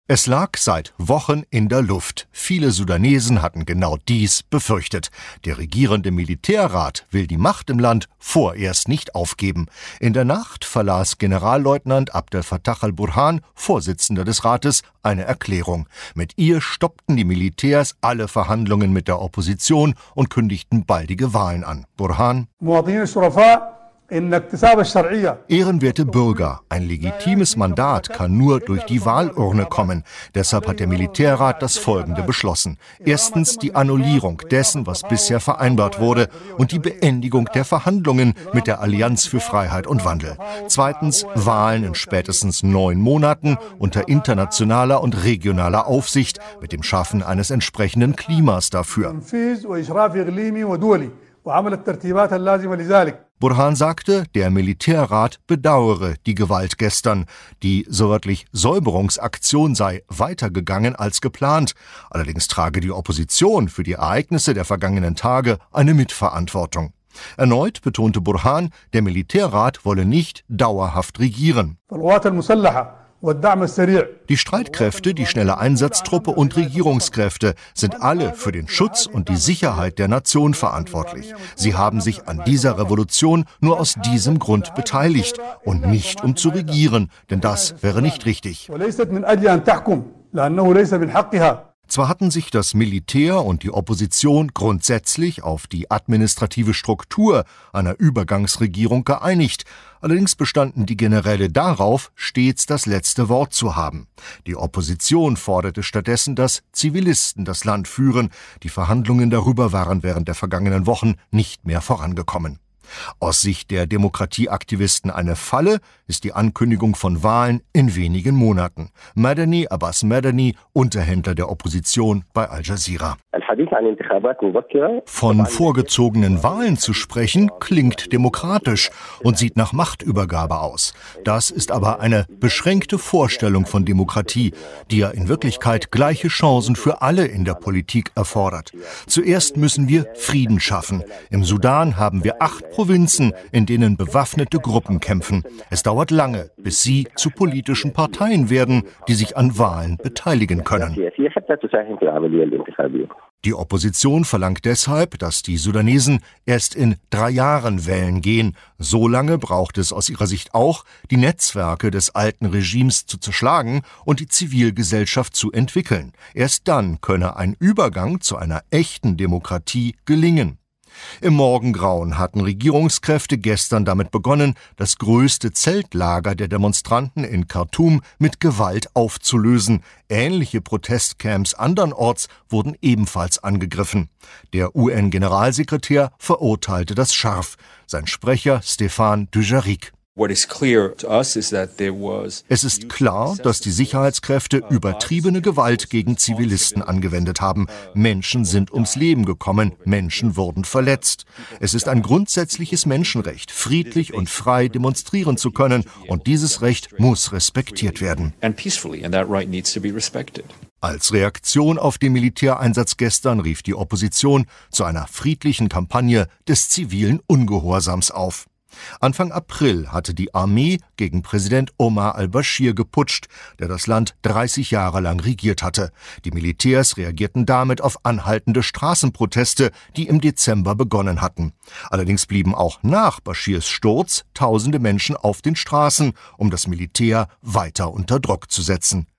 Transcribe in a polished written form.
Es lag seit Wochen in der Luft. Viele Sudanesen hatten genau dies befürchtet. Der regierende Militärrat will die Macht im Land vorerst nicht aufgeben. In der Nacht verlas Generalleutnant Abdel Fattah al-Burhan, Vorsitzender des Rates, eine Erklärung. Mit ihr stoppten die Militärs alle Verhandlungen mit der Opposition und kündigten baldige Wahlen an. Burhan: Ehrenwerte Bürger, ein legitimes Mandat kann nur durch die Wahlurne kommen. Deshalb hat der Militärrat das Folgende beschlossen. Erstens die Annullierung dessen, was bisher vereinbart wurde, und die Beendigung der Verhandlungen mit der Allianz für Freiheit und Wandel. Zweitens Wahlen in spätestens 9 Monaten unter internationaler und regionaler Aufsicht mit dem Schaffen eines entsprechenden Klimas dafür. Burhan sagte, der Militärrat bedauere die Gewalt gestern. Die so wörtlich Säuberungsaktion sei weitergegangen als geplant. Allerdings trage die Opposition für die Ereignisse der vergangenen Tage eine Mitverantwortung. Erneut betonte Burhan, der Militärrat wolle nicht dauerhaft regieren. Die Streitkräfte, die schnelle Einsatztruppe und Regierungskräfte sind alle für den Schutz und die Sicherheit der Nation verantwortlich. Sie haben sich an dieser Revolution nur aus diesem Grund beteiligt und nicht um zu regieren, denn das wäre nicht richtig. Zwar hatten sich das Militär und die Opposition grundsätzlich auf die administrative Struktur einer Übergangsregierung geeinigt, allerdings bestanden die Generäle darauf, stets das letzte Wort zu haben. Die Opposition forderte stattdessen, dass Zivilisten das Land führen. Die Verhandlungen darüber waren während der vergangenen Wochen nicht mehr vorangekommen. Aus Sicht der Demokratieaktivisten eine Falle ist die Ankündigung von Wahlen in wenigen Monaten. Madani, Abbas Madani, Unterhändler der Opposition bei Al Jazeera. Von vorgezogenen Wahlen zu sprechen, klingt demokratisch und sieht nach Machtübergabe aus. Das ist aber eine beschränkte Vorstellung von Demokratie, die ja in Wirklichkeit gleiche Chancen für alle in der Politik erfordert. Zuerst müssen wir Frieden schaffen. Im Sudan haben wir 8 Provinzen, in denen bewaffnete Gruppen kämpfen. Es dauert lange, bis sie zu politischen Parteien werden, die sich an Wahlen beteiligen können. Die Opposition verlangt deshalb, dass die Sudanesen erst in 3 Jahren wählen gehen. So lange braucht es aus ihrer Sicht auch, die Netzwerke des alten Regimes zu zerschlagen und die Zivilgesellschaft zu entwickeln. Erst dann könne ein Übergang zu einer echten Demokratie gelingen. Im Morgengrauen hatten Regierungskräfte gestern damit begonnen, das größte Zeltlager der Demonstranten in Khartoum mit Gewalt aufzulösen. Ähnliche Protestcamps andernorts wurden ebenfalls angegriffen. Der UN-Generalsekretär verurteilte das scharf. Sein Sprecher Stéphane Dujarric: Es ist klar, dass die Sicherheitskräfte übertriebene Gewalt gegen Zivilisten angewendet haben. Menschen sind ums Leben gekommen, Menschen wurden verletzt. Es ist ein grundsätzliches Menschenrecht, friedlich und frei demonstrieren zu können, und dieses Recht muss respektiert werden. Als Reaktion auf den Militäreinsatz gestern rief die Opposition zu einer friedlichen Kampagne des zivilen Ungehorsams auf. Anfang April hatte die Armee gegen Präsident Omar al-Bashir geputscht, der das Land 30 Jahre lang regiert hatte. Die Militärs reagierten damit auf anhaltende Straßenproteste, die im Dezember begonnen hatten. Allerdings blieben auch nach Bashirs Sturz tausende Menschen auf den Straßen, um das Militär weiter unter Druck zu setzen.